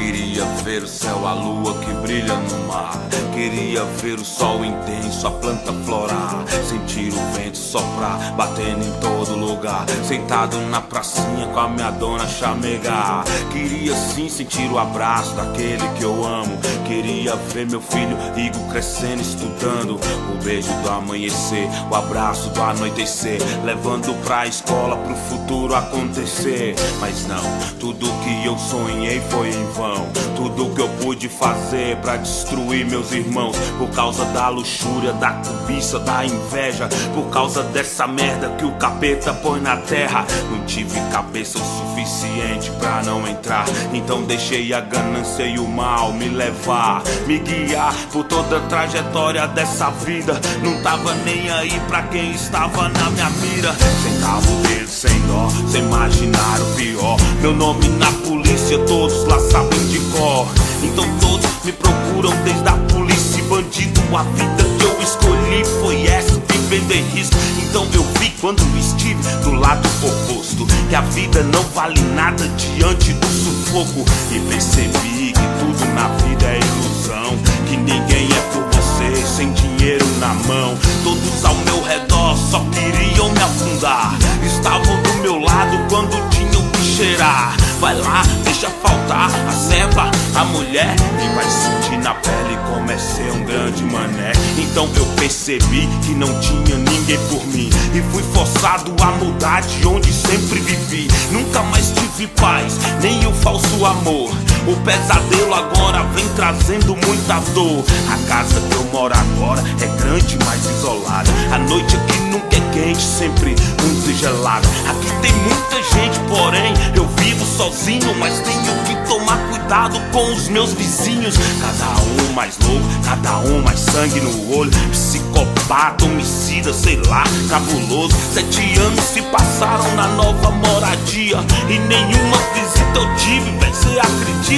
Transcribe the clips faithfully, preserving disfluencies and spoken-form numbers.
Queria ver o céu, a lua que brilha no mar. Queria ver o sol intenso, a planta florar. Sentir o vento soprar, batendo em todo lugar. Sentado na pracinha com a minha dona chamegar. Queria sim sentir o abraço daquele que eu amo. Queria ver meu filho Igor crescendo, estudando. O beijo do amanhecer, o abraço do anoitecer, levando pra escola pro futuro acontecer. Mas não, tudo que eu sonhei foi em vão. Tudo que eu pude fazer pra destruir meus irmãos, por causa da luxúria, da cobiça, da inveja, por causa dessa merda que o capeta põe na terra. Não tive cabeça o suficiente pra não entrar, então deixei a ganância e o mal me levar, me guiar por toda a trajetória dessa vida. Não tava nem aí pra quem estava na minha mira. Sentava o dedo sem dó, sem imaginar o pior. Meu nome na polícia todos lá sabem de cor. Então todos me procuram, desde a polícia e bandido. A vida que eu escolhi foi essa, viver de risco. Então eu vi quando estive do lado oposto, que a vida não vale nada diante do sufoco. E percebi que tudo na vida é ilusão, que ninguém é por você sem dinheiro na mão. Todos ao meu redor só queriam me afundar, estavam do meu lado quando tinham que cheirar. Vai lá, deixa faltar a ceva, a mulher, e vai sentir na pele como é ser um grande mané. Então eu percebi que não tinha ninguém por mim, e fui forçado a mudar de onde sempre vivi. Nunca mais tive paz, nem o falso amor. O pesadelo agora vem trazendo muita dor. A casa que eu moro agora é grande, mas isolada. A noite aqui nunca é quente, sempre muito gelada. Aqui tem muita gente, porém eu vivo sozinho, mas tenho que tomar cuidado com os meus vizinhos. Cada um mais louco, cada um mais sangue no olho. Psicopata, homicida, sei lá, cabuloso. Sete anos se passaram na nova moradia e nenhuma visita eu tive, véi, cê acredita?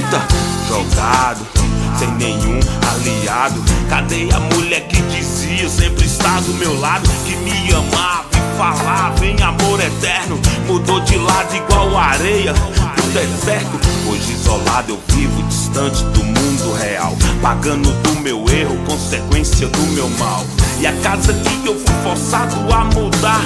Jogado, sem nenhum aliado. Cadê a mulher que dizia sempre estar do meu lado, que me amava e falava em amor eterno? Mudou de lado igual a areia do deserto. Hoje isolado eu vivo distante do mundo real, pagando do meu erro, consequência do meu mal. E a casa que eu fui forçado a mudar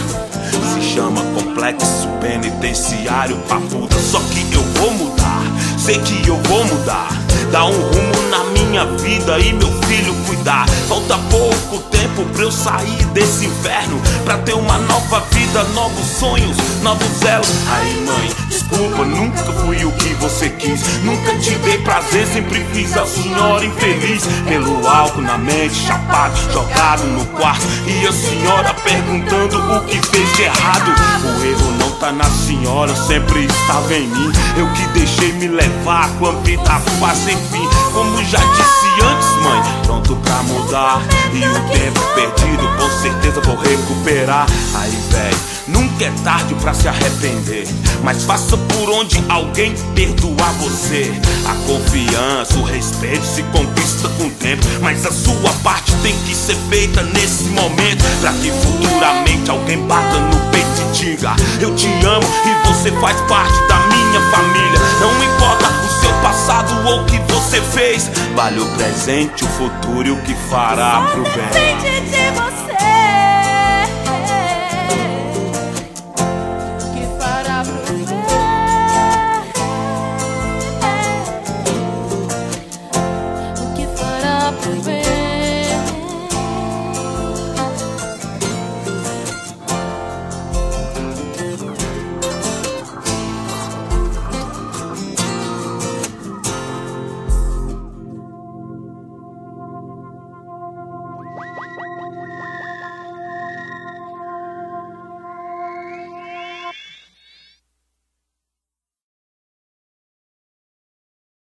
se chama Complexo Penitenciário Papuda. Só que eu vou mudar, sei que eu vou mudar, dar um rumo na minha vida e meu filho cuidar. Falta pouco tempo pra eu sair desse inferno, pra ter uma nova vida, novos sonhos, novos elos. Aí mãe, desculpa, nunca fui o que você quis, nunca te dei prazer, sempre fiz a senhora infeliz. Pelo álcool na mente, chapado, jogado no quarto, e a senhora perguntando o que fez de errado. O erro não tá na senhora, sempre estava em mim. Eu que deixei me levar com a vida fácil, enfim. Como já disse antes, mãe, pronto pra mudar, e o tempo perdido com certeza vou recuperar. Aí, véi, nunca é tarde pra se arrepender, mas faça por onde alguém perdoar você. A confiança, o respeito se conquista com o tempo, mas a sua parte tem que ser feita nesse momento, pra que futuramente alguém bata no peito e diga: eu te amo e você faz parte da minha família. Não importa o seu passado ou o que você fez, vale o presente, o futuro e o que fará pro bem.